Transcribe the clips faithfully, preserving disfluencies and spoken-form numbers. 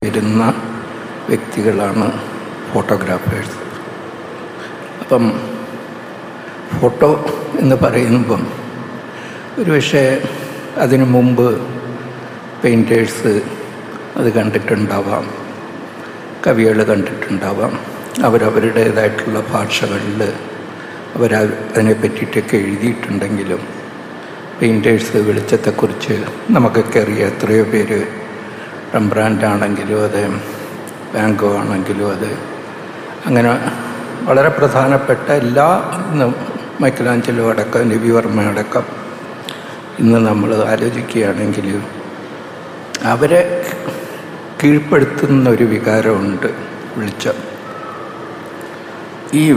വരുന്ന വ്യക്തികളാണ് ഫോട്ടോഗ്രാഫേഴ്സ്. അപ്പം ഫോട്ടോ എന്ന് പറയുമ്പം ഒരുപക്ഷെ അതിനു മുമ്പ് പെയിൻറ്റേഴ്സ് അത് കണ്ടിട്ടുണ്ടാവാം, കവികൾ കണ്ടിട്ടുണ്ടാവാം. അവരവരുടേതായിട്ടുള്ള ഭാഷകളിൽ അവർ അതിനെ പറ്റിയിട്ടൊക്കെ എഴുതിയിട്ടുണ്ടെങ്കിലും പെയിൻറ്റേഴ്സ് വെളിച്ചത്തെക്കുറിച്ച് നമുക്കൊക്കെ അറിയാം. എത്രയോ പേര് റംബ്രാൻഡ് ആണെങ്കിലും അത്, വാൻ ഗോ ആണെങ്കിലും അത്, അങ്ങനെ വളരെ പ്രധാനപ്പെട്ട എല്ലാ, മൈക്കലാഞ്ചലോ അടക്കം, രവിവർമ്മ അടക്കം ഇന്ന് നമ്മൾ ആലോചിക്കുകയാണെങ്കിൽ അവരെ കീഴ്പ്പെടുത്തുന്ന ഒരു വികാരമുണ്ട് വെളിച്ചം. ഈ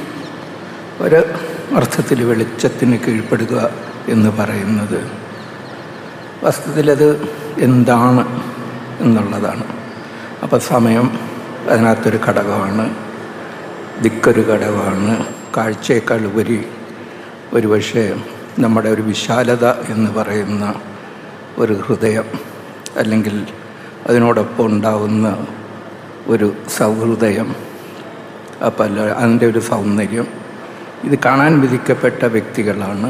ഒരു അർത്ഥത്തിൽ വെളിച്ചത്തിന് കീഴ്പ്പെടുക എന്ന് പറയുന്നത് വസ്തുതയിലത് എന്താണ് എന്നുള്ളതാണ്. അപ്പം സമയം അതിനകത്തൊരു ഘടകമാണ്, ദിക്കൊരു ഘടകമാണ്, കാഴ്ചയേക്കാൾ ഉപരി ഒരുപക്ഷെ നമ്മുടെ ഒരു വിശാലത എന്ന് പറയുന്ന ഒരു ഹൃദയം, അല്ലെങ്കിൽ അതിനോടൊപ്പം ഉണ്ടാവുന്ന ഒരു സൗഹൃദയം, അപ്പം അല്ല അതിൻ്റെ ഒരു സൗന്ദര്യം, ഇത് കാണാൻ വിധിക്കപ്പെട്ട വ്യക്തികളാണ്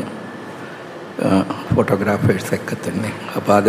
ഫോട്ടോഗ്രാഫേഴ്സൊക്കെ തന്നെ. അപ്പോൾ അത്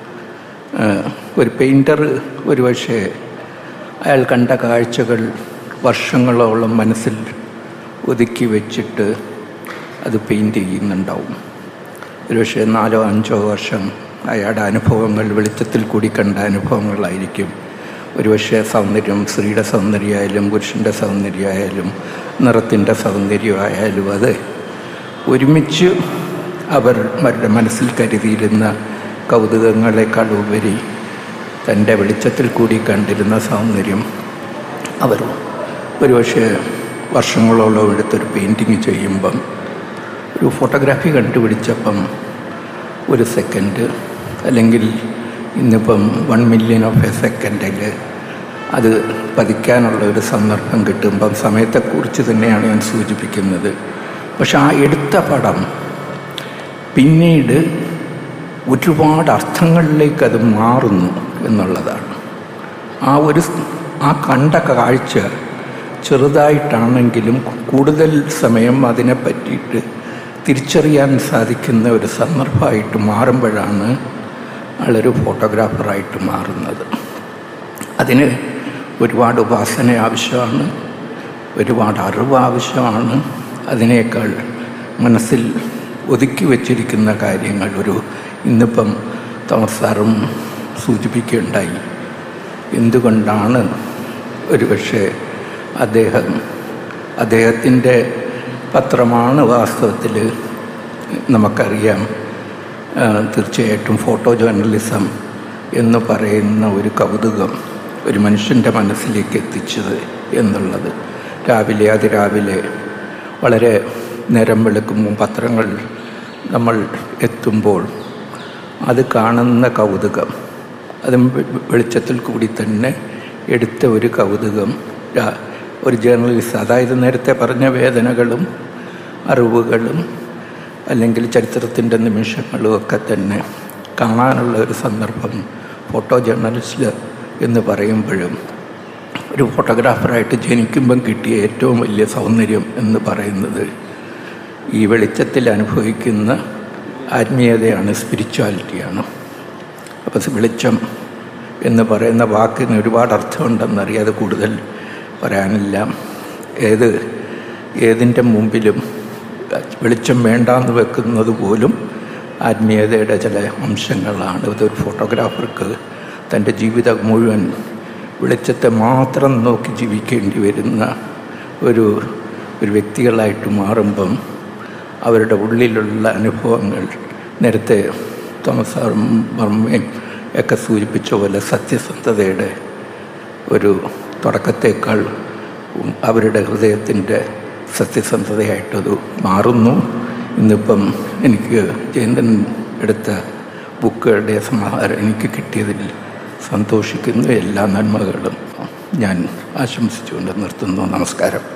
ഒരു പെയിൻറ്റർ ഒരുപക്ഷെ അയാൾ കണ്ട കാഴ്ചകൾ വർഷങ്ങളോളം മനസ്സിൽ ഒതുക്കി വെച്ചിട്ട് അത് പെയിൻറ്റ് ചെയ്യുന്നുണ്ടാവും. ഒരുപക്ഷെ നാലോ അഞ്ചോ വർഷം അയാളുടെ അനുഭവങ്ങൾ, വെളിച്ചത്തിൽ കൂടി കണ്ട അനുഭവങ്ങളായിരിക്കും. ഒരുപക്ഷെ സൗന്ദര്യം, സ്ത്രീയുടെ സൗന്ദര്യമായാലും പുരുഷൻ്റെ സൗന്ദര്യമായാലും നിറത്തിൻ്റെ സൗന്ദര്യമായാലും അത് ഒരുമിച്ച് അവർ അവരുടെ മനസ്സിൽ കരുതിയിരുന്ന കൗതുകങ്ങളെക്കാൾ ഉപരി തൻ്റെ വെളിച്ചത്തിൽ കൂടി കണ്ടിരുന്ന സൗന്ദര്യം അവർ ഒരുപക്ഷെ വർഷങ്ങളോളം എടുത്തൊരു പെയിൻറ്റിങ് ചെയ്യുമ്പം, ഒരു ഫോട്ടോഗ്രാഫി കണ്ടുപിടിച്ചപ്പം ഒരു സെക്കൻഡ് അല്ലെങ്കിൽ ഇന്നിപ്പം വൺ മില്യൺ ഓഫ് എ സെക്കൻഡിൽ അത് പതിക്കാനുള്ള ഒരു സന്ദർഭം കിട്ടുമ്പം സമയത്തെക്കുറിച്ച് തന്നെയാണ് ഞാൻ സൂചിപ്പിക്കുന്നത്. പക്ഷെ ആ എടുത്ത പടം പിന്നീട് ഒരുപാട് അർത്ഥങ്ങളിലേക്ക് അത് മാറുന്നു എന്നുള്ളതാണ്. ആ ഒരു ആ കണ്ട കാഴ്ച ചെറുതായിട്ടാണെങ്കിലും കൂടുതൽ സമയം അതിനെ പറ്റിയിട്ട് തിരിച്ചറിയാൻ സാധിക്കുന്ന ഒരു സന്ദർഭമായിട്ട് മാറുമ്പോഴാണ് ആളൊരു ഫോട്ടോഗ്രാഫറായിട്ട് മാറുന്നത്. അതിന് ഒരുപാട് ഉപാസന ആവശ്യമാണ്, ഒരുപാട് അറിവ് ആവശ്യമാണ്. അതിനേക്കാൾ മനസ്സിൽ ഒതുക്കി വച്ചിരിക്കുന്ന കാര്യങ്ങൾ, ഒരു ഇന്നിപ്പം തോമസ് സാറും സൂചിപ്പിക്കുകയുണ്ടായി, എന്തുകൊണ്ടാണ് ഒരുപക്ഷെ അദ്ദേഹം അദ്ദേഹത്തിൻ്റെ പത്രമാണ് വാസ്തവത്തിൽ നമുക്കറിയാം തീർച്ചയായിട്ടും ഫോട്ടോ ജേർണലിസം എന്ന് പറയുന്ന ഒരു കൗതുകം ഒരു മനുഷ്യൻ്റെ മനസ്സിലേക്ക് എത്തിച്ചത് എന്നുള്ളത്. രാവിലെ അതിരാവിലെ വളരെ നേരം വെളുക്കുമ്പോൾ പത്രങ്ങൾ നമ്മൾ എത്തുമ്പോൾ അത് കാണുന്ന കൗതുകം, അതും വെളിച്ചത്തിൽ കൂടി തന്നെ എടുത്ത ഒരു കൗതുകം ഒരു ജേർണലിസ്റ്റ്, അതായത് നേരത്തെ പറഞ്ഞ വേദനകളും അറിവുകളും അല്ലെങ്കിൽ ചരിത്രത്തിൻ്റെ നിമിഷങ്ങളും ഒക്കെ തന്നെ കാണാനുള്ള ഒരു സന്ദർഭം ഫോട്ടോ ജേർണലിസ്റ്റ് എന്ന് പറയുമ്പോഴും ഒരു ഫോട്ടോഗ്രാഫറായിട്ട് ജനിക്കുമ്പം കിട്ടിയ ഏറ്റവും വലിയ സൗന്ദര്യം എന്ന് പറയുന്നത് ഈ വെളിച്ചത്തിൽ അനുഭവിക്കുന്ന ആത്മീയതയാണ്, സ്പിരിച്വാലിറ്റിയാണ്. അപ്പോൾ വെളിച്ചം എന്ന് പറയുന്ന വാക്കിന് ഒരുപാട് അർത്ഥമുണ്ടെന്നറിയാം, അത് കൂടുതൽ പറയാനില്ല. ഏത് ഏതിൻ്റെ മുമ്പിലും വെളിച്ചം വേണ്ടാന്ന് വെക്കുന്നത് പോലും ആത്മീയതയുടെ ചില അംശങ്ങളാണ്. ഇതൊരു ഫോട്ടോഗ്രാഫർക്ക് തൻ്റെ ജീവിതം മുഴുവൻ വെളിച്ചത്തെ മാത്രം നോക്കി ജീവിക്കേണ്ടി വരുന്ന ഒരു ഒരു വ്യക്തികളായിട്ട് മാറുമ്പം അവരുടെ ഉള്ളിലുള്ള അനുഭവങ്ങൾ, നേരത്തെ തോമസ് വർമ്മയും ഒക്കെ സൂചിപ്പിച്ച പോലെ സത്യസന്ധതയുടെ ഒരു തുടക്കത്തേക്കാൾ അവരുടെ ഹൃദയത്തിൻ്റെ സത്യസന്ധതയായിട്ടത് മാറുന്നു. ഇന്നിപ്പം എനിക്ക് ജയന്തൻ എടുത്ത ബുക്കുകളുടെ സമാഹാരം എനിക്ക് കിട്ടിയതിൽ സന്തോഷിക്കുന്നു. എല്ലാ നന്മകളും ഞാൻ ആശംസിച്ചുകൊണ്ട് നിർത്തുന്നു. നമസ്കാരം.